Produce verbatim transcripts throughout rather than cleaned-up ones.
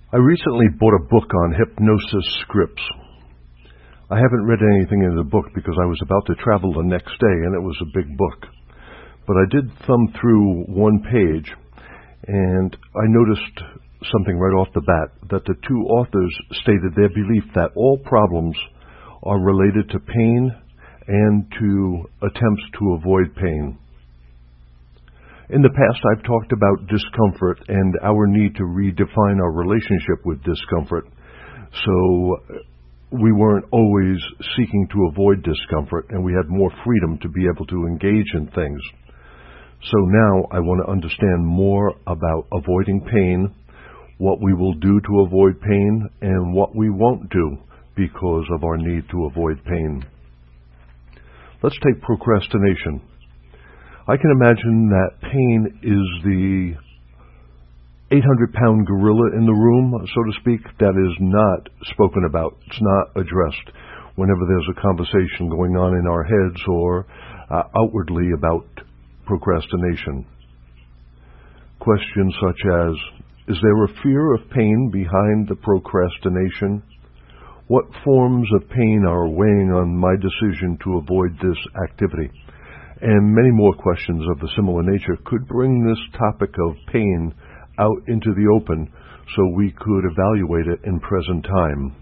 I recently bought a book on hypnosis scripts. I haven't read anything in the book because I was about to travel the next day and it was a big book. But I did thumb through one page and I noticed something right off the bat, that the two authors stated their belief that all problems are related to pain and to attempts to avoid pain. In the past, I've talked about discomfort and our need to redefine our relationship with discomfort. So we weren't always seeking to avoid discomfort, and we had more freedom to be able to engage in things. So now I want to understand more about avoiding pain, what we will do to avoid pain, and what we won't do because of our need to avoid pain. Let's take procrastination. I can imagine that pain is the eight hundred pound gorilla in the room, so to speak, that is not spoken about. It's not addressed whenever there's a conversation going on in our heads or uh, outwardly about procrastination. Questions such as, is there a fear of pain behind the procrastination? What forms of pain are weighing on my decision to avoid this activity? And many more questions of a similar nature could bring this topic of pain out into the open so we could evaluate it in present time.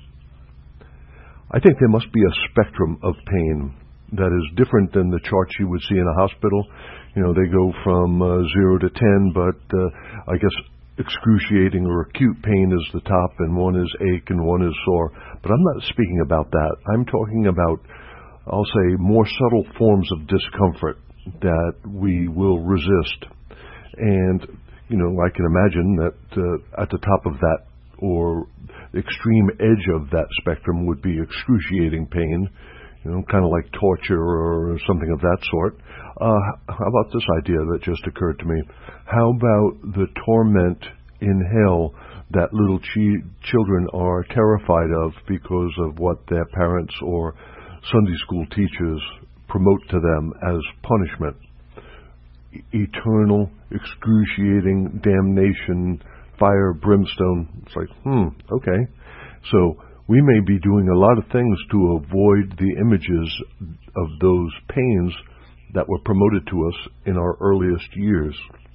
I think there must be a spectrum of pain that is different than the charts you would see in a hospital. You know, they go from uh, zero to ten, but uh, I guess excruciating or acute pain is the top, and one is ache and one is sore. But I'm not speaking about that. I'm talking about, I'll say, more subtle forms of discomfort that we will resist. And, you know, I can imagine that uh, at the top of that, or the extreme edge of that spectrum, would be excruciating pain, you know, kind of like torture or something of that sort. Uh, how about this idea that just occurred to me? How about the torment in hell that little chi- children are terrified of because of what their parents or Sunday school teachers promote to them as punishment? E- eternal, excruciating damnation, fire, brimstone. It's like, hmm, okay. So we may be doing a lot of things to avoid the images of those pains that were promoted to us in our earliest years.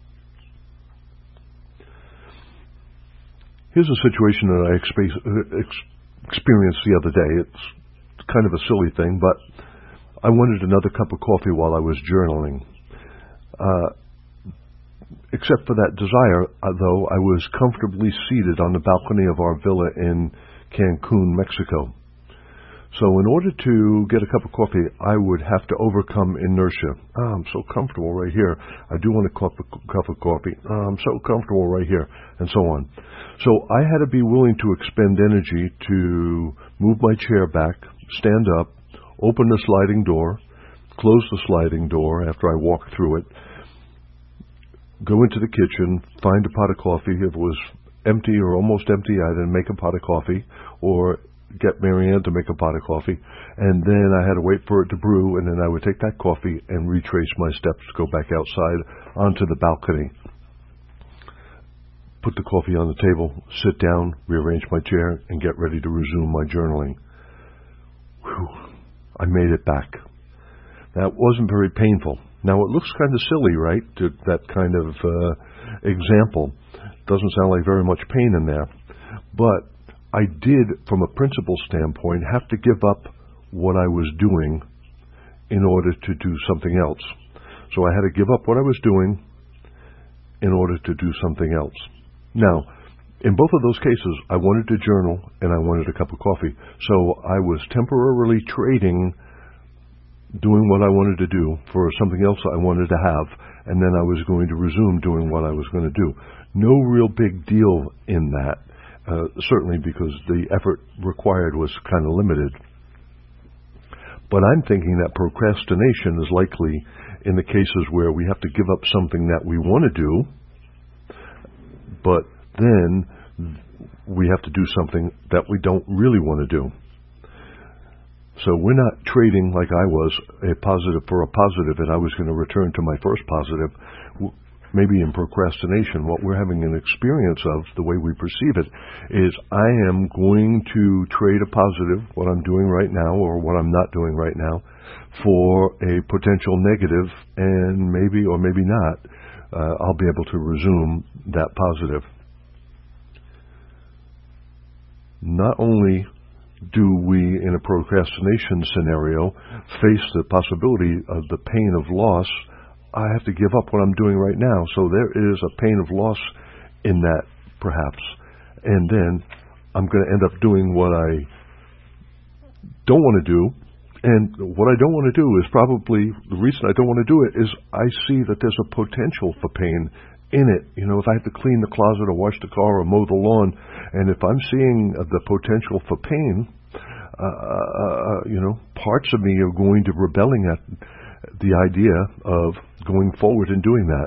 Here's a situation that I expe- experienced the other day. It's kind of a silly thing, but I wanted another cup of coffee while I was journaling. Uh, except for that desire, uh, though, I was comfortably seated on the balcony of our villa in Cancun, Mexico. So in order to get a cup of coffee, I would have to overcome inertia. Oh, I'm so comfortable right here. I do want a cup of, cup of coffee. Oh, I'm so comfortable right here, and so on. So I had to be willing to expend energy to move my chair back, stand up, open the sliding door, close the sliding door after I walk through it, go into the kitchen, find a pot of coffee. If it was empty or almost empty, I'd then make a pot of coffee, or get Marianne to make a pot of coffee, and then I had to wait for it to brew, and then I would take that coffee and retrace my steps to go back outside onto the balcony. Put the coffee on the table, sit down, rearrange my chair, and get ready to resume my journaling. Whew, I made it back. That wasn't very painful. Now, it looks kind of silly, right, to that kind of uh, example. Doesn't sound like very much pain in there. But I did, from a principle standpoint, have to give up what I was doing in order to do something else. So I had to give up what I was doing in order to do something else. Now, in both of those cases, I wanted to journal and I wanted a cup of coffee. So I was temporarily trading doing what I wanted to do for something else I wanted to have, and then I was going to resume doing what I was going to do. No real big deal in that. Uh, certainly because the effort required was kind of limited. But I'm thinking that procrastination is likely in the cases where we have to give up something that we want to do, but then we have to do something that we don't really want to do. So we're not trading like I was, a positive for a positive, and I was going to return to my first positive. maybe in procrastination, what we're having an experience of, the way we perceive it, is I am going to trade a positive, what I'm doing right now or what I'm not doing right now, for a potential negative, and maybe or maybe not, uh, I'll be able to resume that positive. Not only do we, in a procrastination scenario, face the possibility of the pain of loss, I have to give up what I'm doing right now. So there is a pain of loss in that, perhaps. And then I'm going to end up doing what I don't want to do. And what I don't want to do is probably, the reason I don't want to do it is I see that there's a potential for pain in it. You know, if I have to clean the closet or wash the car or mow the lawn, and if I'm seeing the potential for pain, uh, you know, parts of me are going to rebelling at the idea of going forward and doing that.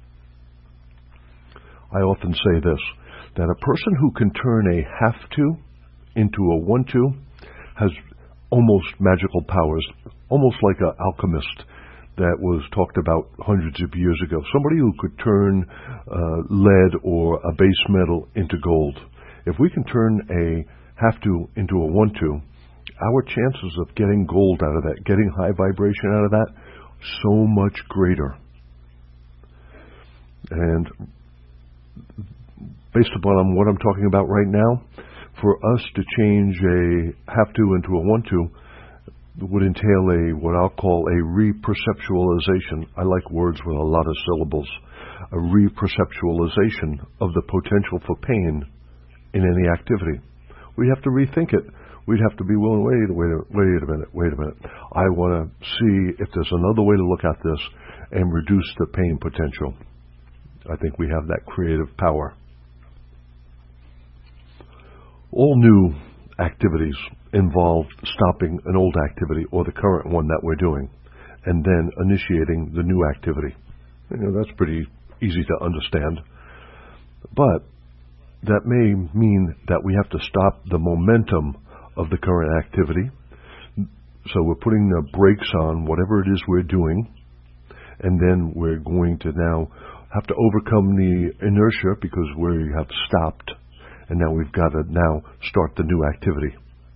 I often say this, that a person who can turn a have to into a want to has almost magical powers, almost like an alchemist that was talked about hundreds of years ago. Somebody who could turn uh, lead or a base metal into gold. If we can turn a have to into a want to, our chances of getting gold out of that, getting high vibration out of that, so much greater. And based upon what I'm talking about right now, for us to change a have to into a want to would entail a what I'll call a reperceptualization. I like words with a lot of syllables. A reperceptualization of the potential for pain in any activity. We'd have to rethink it. We'd have to be willing, wait, wait, wait a minute, wait a minute. I want to see if there's another way to look at this and reduce the pain potential. I think we have that creative power. All new activities involve stopping an old activity or the current one that we're doing and then initiating the new activity. You know, that's pretty easy to understand. But that may mean that we have to stop the momentum of the current activity. So we're putting the brakes on whatever it is we're doing, and then we're going to now have to overcome the inertia because we have stopped, and now we've got to now start the new activity.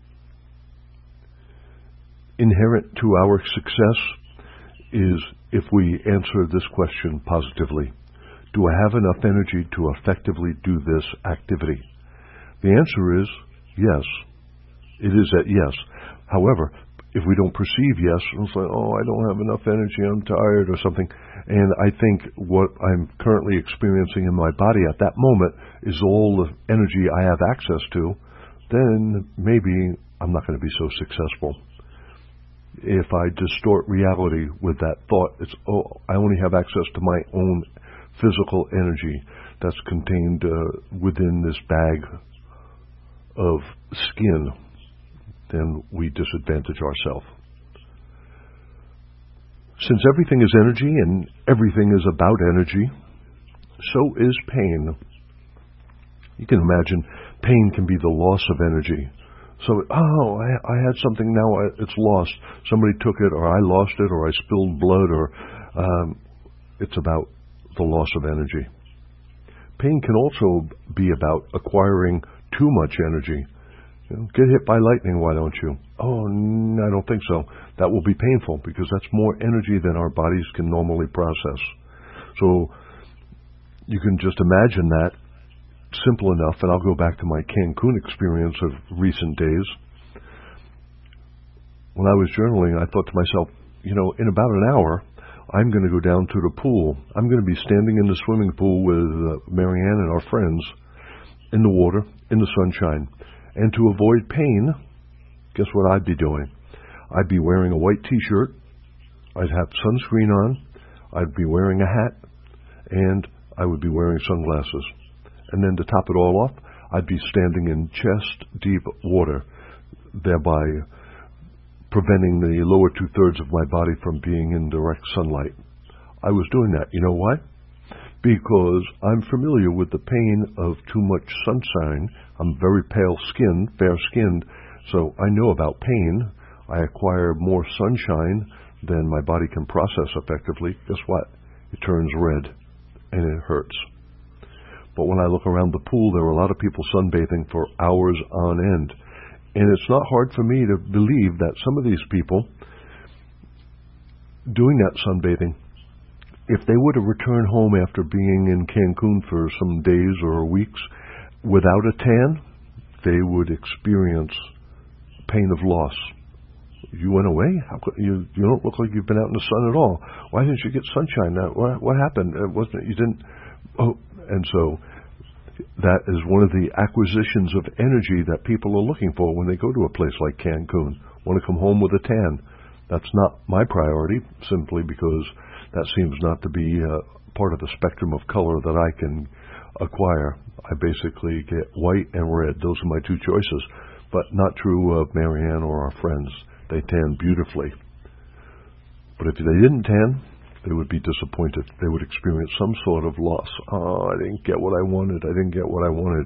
Inherent to our success is if we answer this question positively. Do I have enough energy to effectively do this activity? The answer is yes. It is that yes. However, if we don't perceive yes, it's like, oh, I don't have enough energy, I'm tired or something, and I think what I'm currently experiencing in my body at that moment is all the energy I have access to, then maybe I'm not going to be so successful. If I distort reality with that thought, it's, oh, I only have access to my own physical energy that's contained uh, within this bag of skin, then we disadvantage ourselves. Since everything is energy and everything is about energy, so is pain. You can imagine pain can be the loss of energy. So, oh, I, I had something, now I, it's lost. Somebody took it, or I lost it, or I spilled blood, or um, it's about the loss of energy. Pain can also be about acquiring too much energy. You know, get hit by lightning, why don't you? Oh, no, I don't think so. That will be painful because that's more energy than our bodies can normally process. So you can just imagine that simple enough, and I'll go back to my Cancun experience of recent days. When I was journaling, I thought to myself, you know, in about an hour, I'm going to go down to the pool. I'm going to be standing in the swimming pool with uh, Marianne and our friends in the water, in the sunshine. And to avoid pain, guess what I'd be doing? I'd be wearing a white t-shirt, I'd have sunscreen on, I'd be wearing a hat, and I would be wearing sunglasses. And then to top it all off, I'd be standing in chest-deep water, thereby preventing the lower two-thirds of my body from being in direct sunlight. I was doing that. You know why? Because I'm familiar with the pain of too much sunshine. I'm very pale-skinned, fair-skinned, so I know about pain. I acquire more sunshine than my body can process effectively. Guess what? It turns red. and it hurts. But when I look around the pool, there are a lot of people sunbathing for hours on end. And it's not hard for me to believe that some of these people doing that sunbathing, if they were to return home after being in Cancun for some days or weeks without a tan, they would experience pain of loss. You went away? How could, you you don't look like you've been out in the sun at all. Why didn't you get sunshine? Now, what, what happened? It wasn't you didn't? Oh, and so that is one of the acquisitions of energy that people are looking for when they go to a place like Cancun. Want to come home with a tan? That's not my priority, simply because that seems not to be uh, part of the spectrum of color that I can acquire. I basically get white and red. Those are my two choices. But not true of Marianne or our friends. They tan beautifully. But if they didn't tan, they would be disappointed. They would experience some sort of loss. Oh, I didn't get what I wanted. I didn't get what I wanted.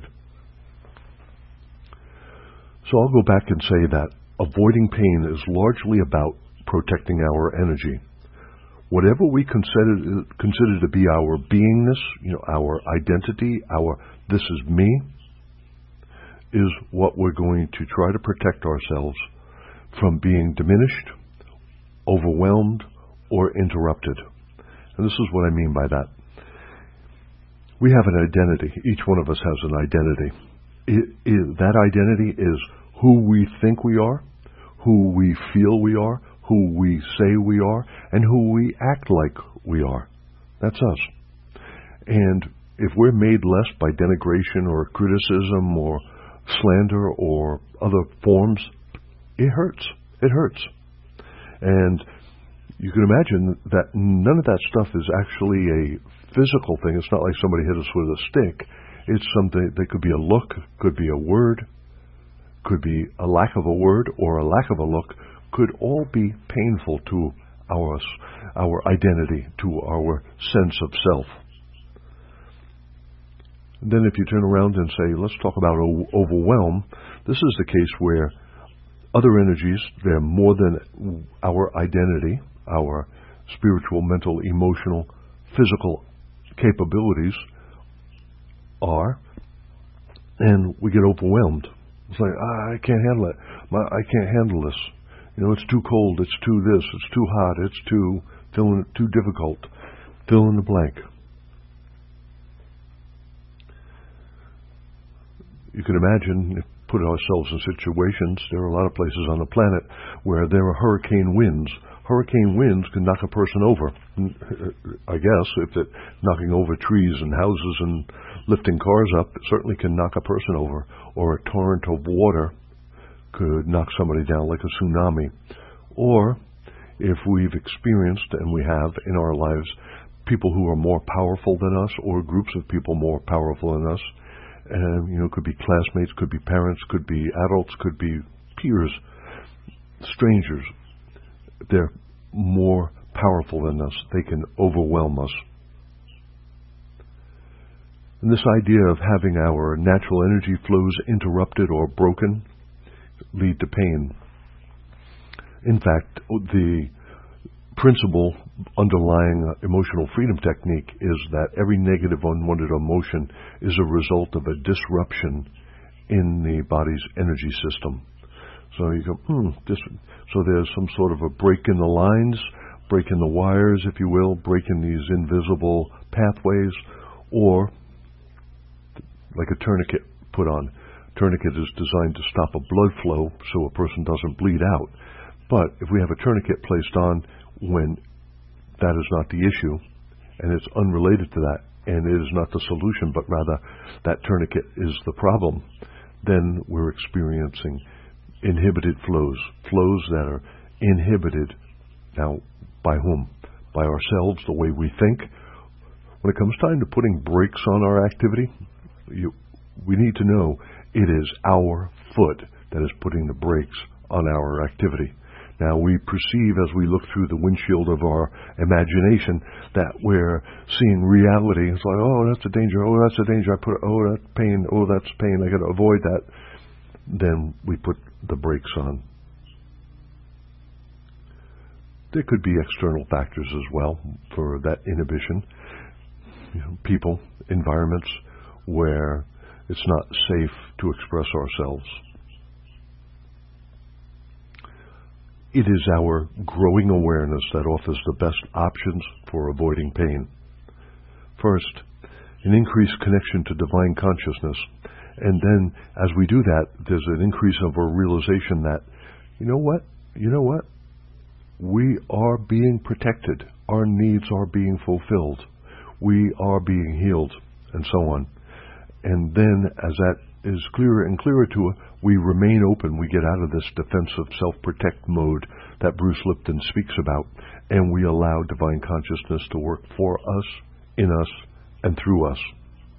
So I'll go back and say that avoiding pain is largely about protecting our energy. Whatever we consider consider to be our beingness, you know, our identity, our this is me, is what we're going to try to protect ourselves from being diminished, overwhelmed, or interrupted. And this is what I mean by that. We have an identity. Each one of us has an identity. It, it, that identity is who we think we are, who we feel we are, who we say we are, and who we act like we are. That's us. And if we're made less by denigration or criticism or slander or other forms, it hurts. It hurts. And you can imagine that none of that stuff is actually a physical thing. It's not like somebody hit us with a stick. It's something that could be a look, could be a word, could be a lack of a word or a lack of a look, could all be painful to our, our identity, to our sense of self. And then if you turn around and say, let's talk about overwhelm, this is the case where other energies, they're more than our identity, our spiritual, mental, emotional, physical capabilities are, and we get overwhelmed. It's like, ah, I can't handle it. My, I can't handle this. You know, it's too cold, it's too this, it's too hot, it's too, fill in, too difficult. Fill in the blank. You can imagine, put ourselves in situations, there are a lot of places on the planet where there are hurricane winds. Hurricane winds can knock a person over. I guess if it knocking over trees and houses and lifting cars up, it certainly can knock a person over. Or a torrent of water could knock somebody down like a tsunami. Or if we've experienced, and we have in our lives, people who are more powerful than us, or groups of people more powerful than us, and you know, could be classmates, could be parents, could be adults, could be peers, strangers. They're more powerful than us. They can overwhelm us. And this idea of having our natural energy flows interrupted or broken lead to pain. In fact, the principle underlying emotional freedom technique is that every negative unwanted emotion is a result of a disruption in the body's energy system. So you go, hmm, this, so there's some sort of a break in the lines, break in the wires, if you will, break in these invisible pathways, or like a tourniquet put on. Tourniquet is designed to stop a blood flow so a person doesn't bleed out. But if we have a tourniquet placed on when that is not the issue, and it's unrelated to that, and it is not the solution, but rather that tourniquet is the problem, then we're experiencing inhibited flows, flows that are inhibited. Now, by whom? By ourselves, the way we think. When it comes time to putting brakes on our activity, you, we need to know it is our foot that is putting the brakes on our activity. Now, we perceive as we look through the windshield of our imagination that we're seeing reality. It's like, oh, that's a danger. Oh, that's a danger. I put, oh, that's pain. Oh, that's pain. I got to avoid that. Then we put the brakes on. There could be external factors as well for that inhibition. you know, people, environments where it's not safe to express ourselves. It is our growing awareness that offers the best options for avoiding pain. First, an increased connection to divine consciousness. And then, as we do that, there's an increase of our realization that, you know what? You know what? We are being protected. Our needs are being fulfilled. We are being healed, and so on. And then, as that is clearer and clearer to us, we remain open. We get out of this defensive self-protect mode that Bruce Lipton speaks about, and we allow divine consciousness to work for us, in us, and through us.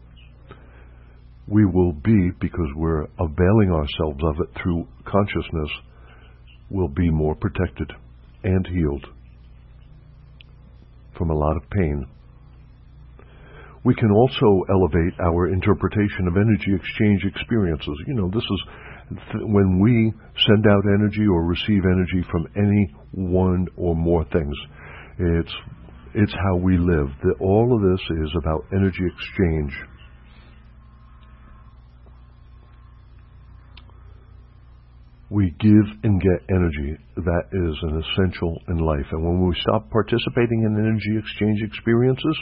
We will be, because we're availing ourselves of it through consciousness, will be more protected and healed from a lot of pain. We can also elevate our interpretation of energy exchange experiences. You know, this is th- when we send out energy or receive energy from any one or more things. It's it's how we live. The, all of this is about energy exchange. We give and get energy. That is an essential in life. And when we stop participating in energy exchange experiences,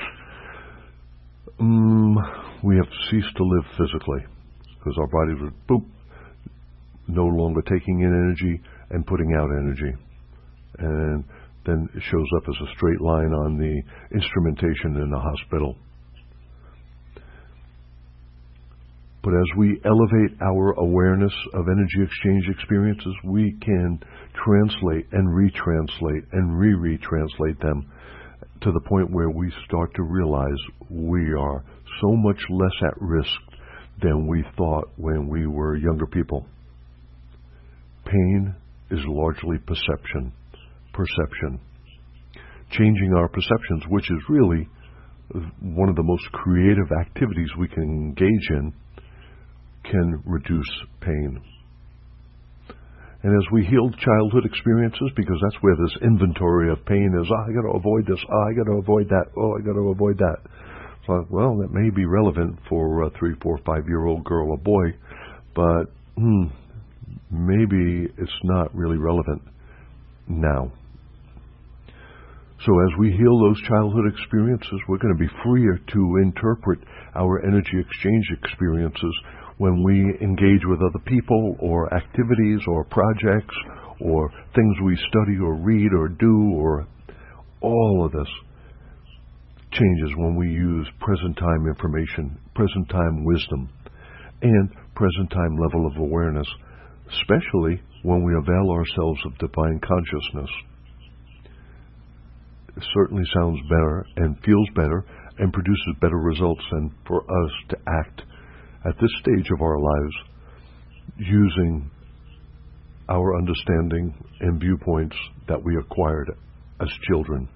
um, we have to cease to live physically, because our bodies are, boop, no longer taking in energy and putting out energy. And then it shows up as a straight line on the instrumentation in the hospital. But as we elevate our awareness of energy exchange experiences, we can translate and retranslate and re-retranslate them to the point where we start to realize we are so much less at risk than we thought when we were younger people. Pain is largely perception. Perception. Changing our perceptions, which is really one of the most creative activities we can engage in, can reduce pain. And as we heal childhood experiences, because that's where this inventory of pain is, oh, I got to avoid this, oh, I got to avoid that, oh, I got to avoid that. So, well, that may be relevant for a three, four, five-year-old girl or boy, but hmm, maybe it's not really relevant now. So as we heal those childhood experiences, we're going to be freer to interpret our energy exchange experiences when we engage with other people or activities or projects or things we study or read or do, or all of this changes when we use present time information, present time wisdom, and present time level of awareness, especially when we avail ourselves of divine consciousness. It certainly sounds better and feels better and produces better results than for us to act at this stage of our lives using our understanding and viewpoints that we acquired as children.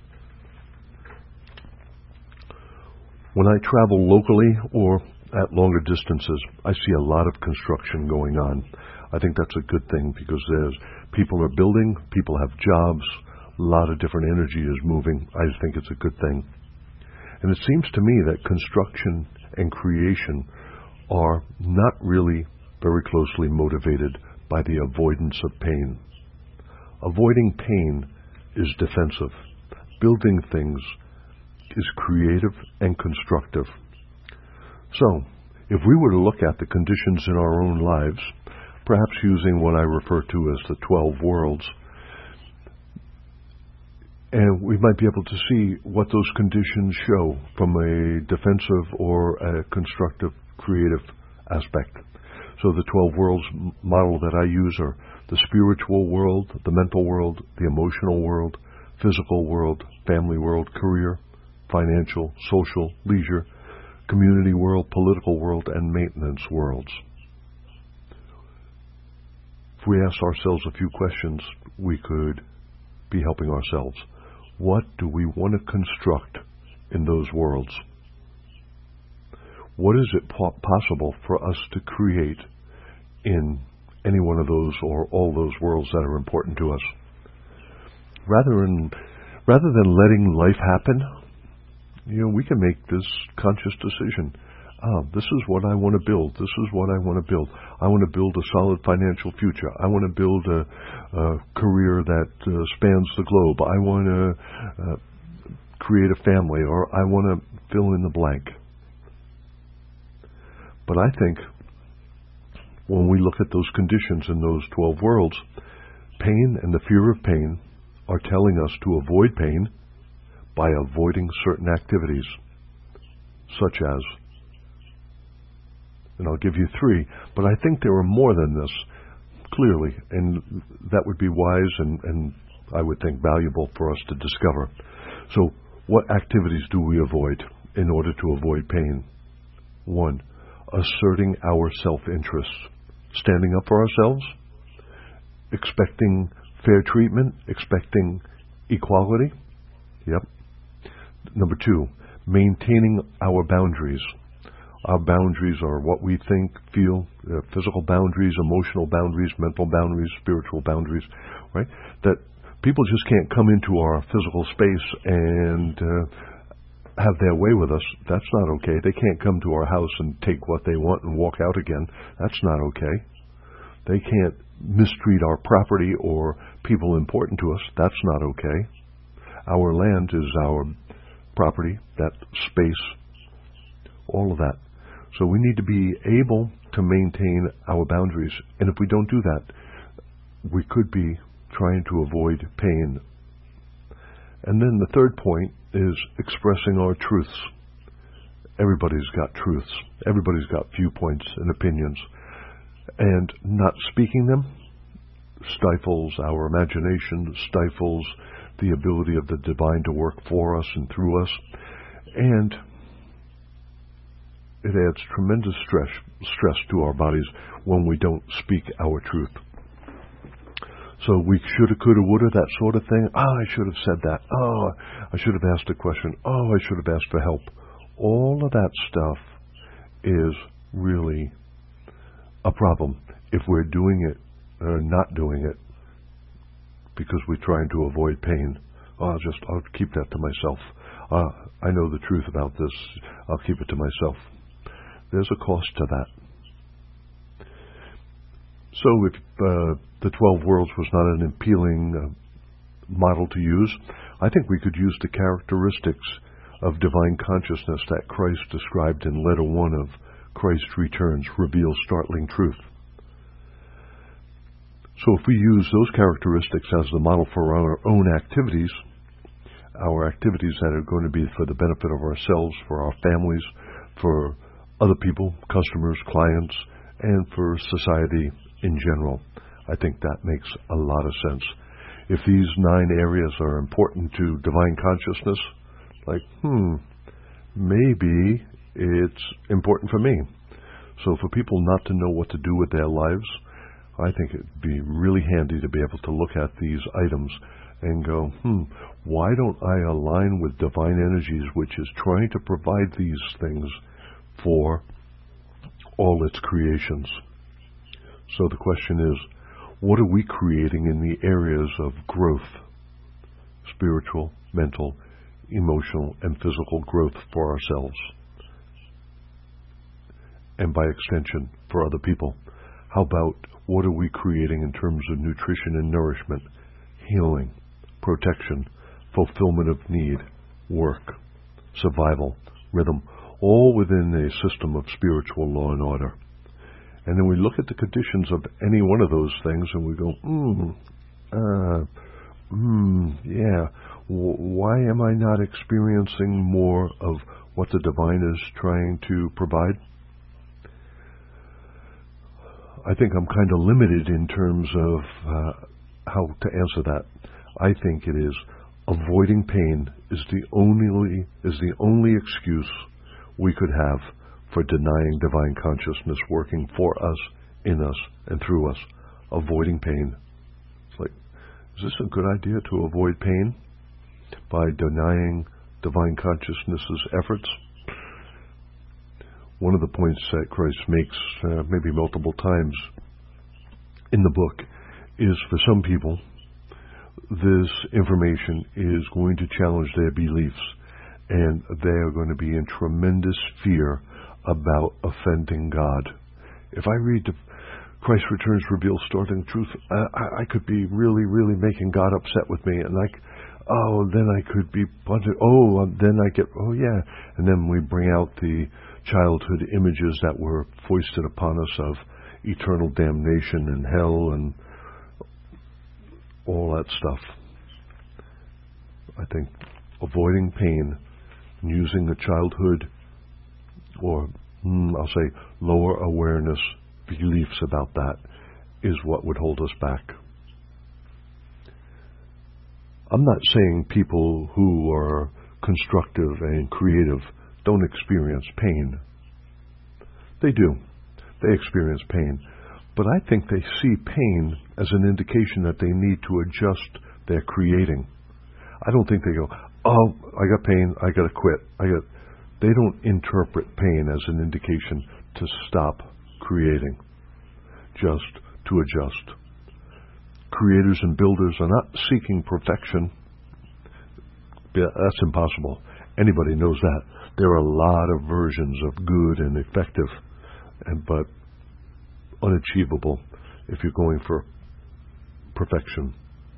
When I travel locally or at longer distances, I see a lot of construction going on. I think that's a good thing, because there's people are building, people have jobs, a lot of different energy is moving. I think it's a good thing. And it seems to me that construction and creation are not really very closely motivated by the avoidance of pain. Avoiding pain is defensive. Building things is creative and constructive. So, if we were to look at the conditions in our own lives, perhaps using what I refer to as the twelve worlds, and we might be able to see what those conditions show from a defensive or a constructive, creative aspect. So the twelve worlds model that I use are the spiritual world, the mental world, the emotional world, physical world, family world, career, financial, social, leisure, community world, political world, and maintenance worlds. If we ask ourselves a few questions, we could be helping ourselves. What do we want to construct in those worlds? What is it po- possible for us to create in any one of those or all those worlds that are important to us? Rather than, rather than letting life happen, you know, we can make this conscious decision. Ah, this is what I want to build. This is what I want to build. I want to build a solid financial future. I want to build a, a career that uh, spans the globe. I want to uh, create a family, or I want to fill in the blank. But I think when we look at those conditions in those twelve worlds, pain and the fear of pain are telling us to avoid pain by avoiding certain activities, such as, and I'll give you three, but I think there are more than this, clearly, and that would be wise and, and I would think valuable for us to discover. So, what activities do we avoid in order to avoid pain? One, asserting our self-interest, standing up for ourselves, expecting fair treatment, expecting equality. Yep. Number two, maintaining our boundaries. Our boundaries are what we think, feel, uh, physical boundaries, emotional boundaries, mental boundaries, spiritual boundaries, right? That people just can't come into our physical space and uh, have their way with us. That's not okay. They can't come to our house and take what they want and walk out again. That's not okay. They can't mistreat our property or people important to us. That's not okay. Our land is our property, that space, all of that. So we need to be able to maintain our boundaries. And if we don't do that, we could be trying to avoid pain. And then the third point is expressing our truths. Everybody's got truths. Everybody's got viewpoints and opinions. And not speaking them stifles our imagination, stifles the ability of the divine to work for us and through us. And it adds tremendous stress, stress to our bodies when we don't speak our truth. So we shoulda, coulda, woulda, that sort of thing. Oh, I should have said that. Oh, I should have asked a question. Oh, I should have asked for help. All of that stuff is really a problem if we're doing it or not doing it because we're trying to avoid pain. Oh, I'll just, I'll keep that to myself. Uh, I know the truth about this. I'll keep it to myself. There's a cost to that. So if uh, the twelve worlds was not an appealing uh, model to use, I think we could use the characteristics of divine consciousness that Christ described in letter one of Christ Returns, reveals startling truth. So if we use those characteristics as the model for our own activities, our activities that are going to be for the benefit of ourselves, for our families, for other people, customers, clients, and for society in general, I think that makes a lot of sense. If these nine areas are important to divine consciousness, like, hmm, maybe it's important for me. So for people not to know what to do with their lives, I think it'd be really handy to be able to look at these items and go, hmm, why don't I align with divine energies, which is trying to provide these things for all its creations? So the question is, what are we creating in the areas of growth, spiritual, mental, emotional, and physical growth for ourselves? And by extension, for other people. How about what are we creating in terms of nutrition and nourishment, healing, protection, fulfillment of need, work, survival, rhythm, all within a system of spiritual law and order? And then we look at the conditions of any one of those things and we go, hmm, uh, hmm, yeah, w- why am I not experiencing more of what the divine is trying to provide? I think I'm kind of limited in terms of uh, how to answer that. I think it is avoiding pain is the only is the only excuse we could have for denying divine consciousness working for us, in us, and through us. Avoiding pain. It's like, is this a good idea to avoid pain by denying divine consciousness's efforts? One of the points that Christ makes, uh, maybe multiple times in the book, is for some people, this information is going to challenge their beliefs, and they are going to be in tremendous fear about offending God. If I read the Christ Returns Reveals Startling Truth, I, I could be really, really making God upset with me, and like, oh, then I could be, oh, then I get, oh yeah, and then we bring out the childhood images that were foisted upon us of eternal damnation and hell and all that stuff. I think avoiding pain and using the childhood, or mm, I'll say lower awareness beliefs about that, is what would hold us back. I'm not saying people who are constructive and creative don't experience pain. They do. They experience pain. But I think they see pain as an indication that they need to adjust their creating. I don't think they go, oh, I got pain, I got to quit. I got. They don't interpret pain as an indication to stop creating, just to adjust. Creators and builders are not seeking perfection. That's impossible. Anybody knows that. There are a lot of versions of good and effective, and but unachievable if you're going for perfection.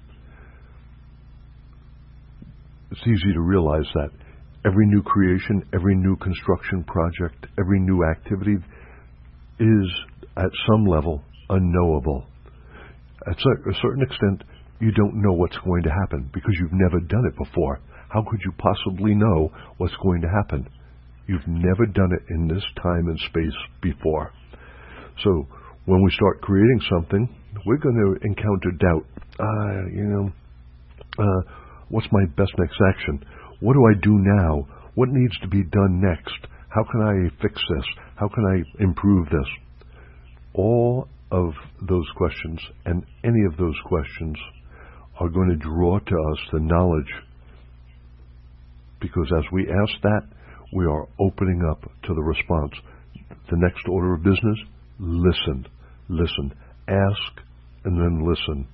It's easy to realize that every new creation, every new construction project, every new activity is, at some level, unknowable. At a certain extent, you don't know what's going to happen because you've never done it before. How could you possibly know what's going to happen? You've never done it in this time and space before. So when we start creating something, we're going to encounter doubt. Uh, you know, uh, what's my best next action? What do I do now? What needs to be done next? How can I fix this? How can I improve this? All of those questions, and any of those questions, are going to draw to us the knowledge, because as we ask that, we are opening up to the response. The next order of business, listen, listen, ask, and then listen.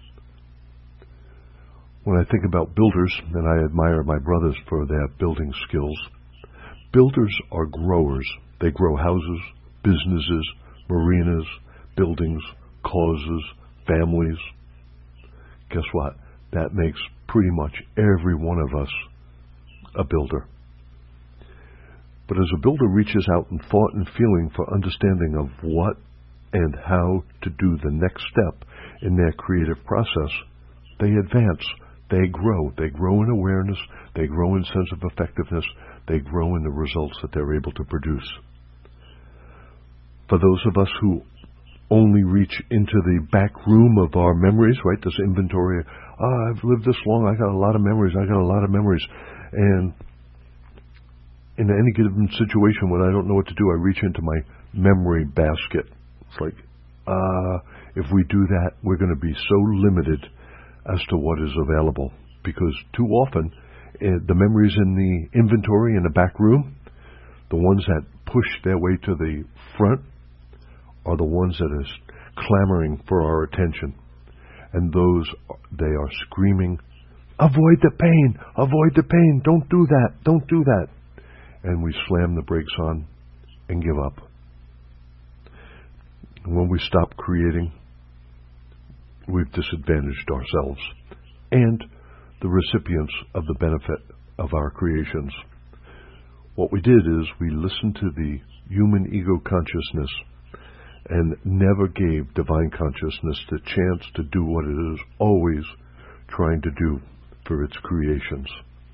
When I think about builders, and I admire my brothers for their building skills, builders are growers. They grow houses, businesses, marinas, buildings, causes, families. Guess what? That makes pretty much every one of us a builder. But as a builder reaches out in thought and feeling for understanding of what and how to do the next step in their creative process, they advance, they grow. They grow in awareness, they grow in sense of effectiveness, they grow in the results that they're able to produce. For those of us who only reach into the back room of our memories, right, this inventory, ah, I've lived this long, I got a lot of memories, I got a lot of memories, and in any given situation when I don't know what to do, I reach into my memory basket. It's like, uh, if we do that, we're going to be so limited as to what is available. Because too often, uh, the memories in the inventory in the back room, the ones that push their way to the front, are the ones that are clamoring for our attention. And those, they are screaming, avoid the pain, avoid the pain, don't do that, don't do that. And we slam the brakes on and give up. And when we stop creating, we've disadvantaged ourselves and the recipients of the benefit of our creations. What we did is we listened to the human ego consciousness and never gave divine consciousness the chance to do what it is always trying to do for its creations.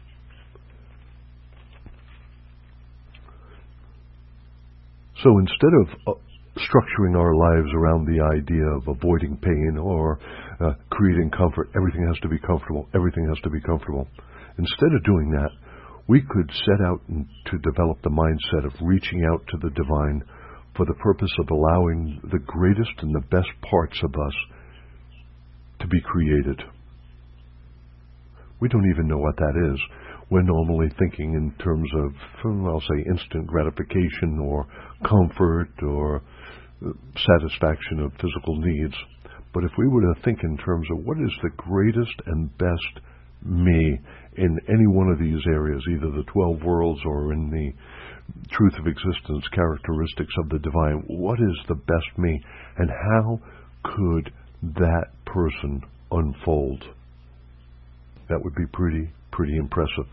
So instead of uh, structuring our lives around the idea of avoiding pain or uh, creating comfort, everything has to be comfortable, everything has to be comfortable. Instead of doing that, we could set out to develop the mindset of reaching out to the divine for the purpose of allowing the greatest and the best parts of us to be created. We don't even know what that is. We're normally thinking in terms of, I'll say, instant gratification or comfort or satisfaction of physical needs. But if we were to think in terms of what is the greatest and best me in any one of these areas, either the twelve worlds or in the truth of existence, characteristics of the divine. What is the best me? And how could that person unfold? That would be pretty, pretty impressive.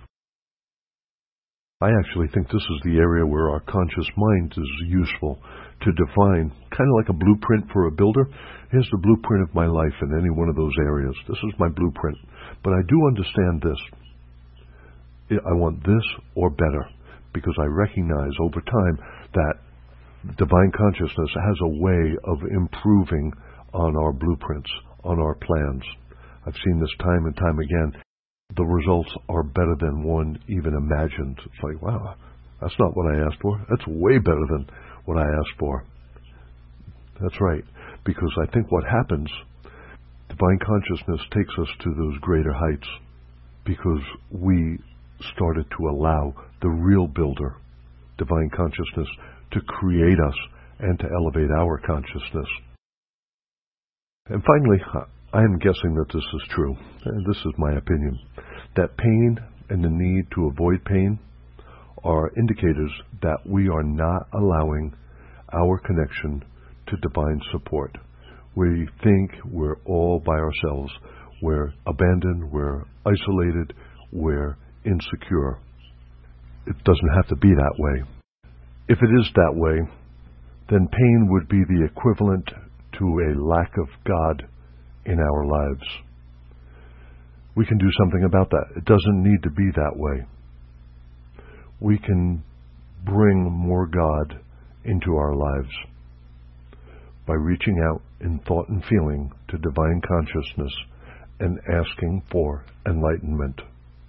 I actually think this is the area where our conscious mind is useful to define, kind of like a blueprint for a builder. Here's the blueprint of my life in any one of those areas. This is my blueprint. But I do understand this. I want this or better, because I recognize over time that divine consciousness has a way of improving on our blueprints, on our plans. I've seen this time and time again. The results are better than one even imagined. It's like, wow, that's not what I asked for. That's way better than what I asked for. That's right, because I think what happens, divine consciousness takes us to those greater heights because we started to allow the real builder, divine consciousness, to create us and to elevate our consciousness. And finally, I am guessing that this is true, and this is my opinion, that pain and the need to avoid pain are indicators that we are not allowing our connection to divine support. We think we're all by ourselves. We're abandoned, we're isolated, we're insecure. It doesn't have to be that way. If it is that way, then pain would be the equivalent to a lack of God in our lives. We can do something about that. It doesn't need to be that way. We can bring more God into our lives by reaching out in thought and feeling to divine consciousness and asking for enlightenment.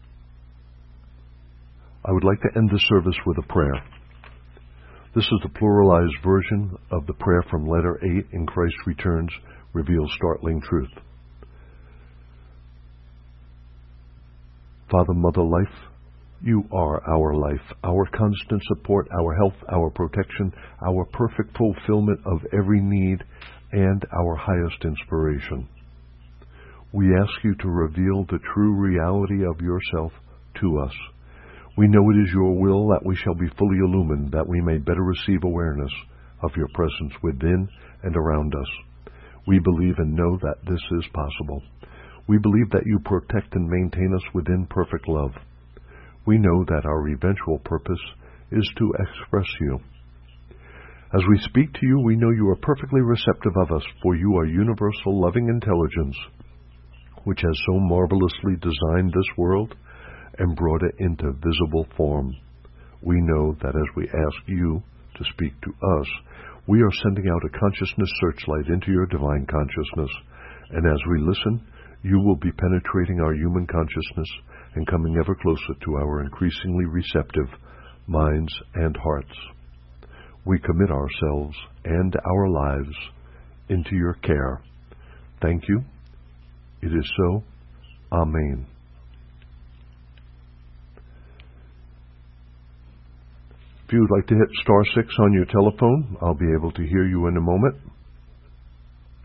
I would like to end this service with a prayer. This is the pluralized version of the prayer from letter eight in Christ Returns, Reveals Startling Truth. Father, Mother, Life, you are our life, our constant support, our health, our protection, our perfect fulfillment of every need, and our highest inspiration. We ask you to reveal the true reality of yourself to us. We know it is your will that we shall be fully illumined, that we may better receive awareness of your presence within and around us. We believe and know that this is possible. We believe that you protect and maintain us within perfect love. We know that our eventual purpose is to express you. As we speak to you, we know you are perfectly receptive of us, for you are universal loving intelligence, which has so marvelously designed this world and brought it into visible form. We know that as we ask you to speak to us, we are sending out a consciousness searchlight into your divine consciousness, and as we listen, you will be penetrating our human consciousness and coming ever closer to our increasingly receptive minds and hearts. We commit ourselves and our lives into your care. Thank you. It is so. Amen. If you would like to hit star six on your telephone, I'll be able to hear you in a moment.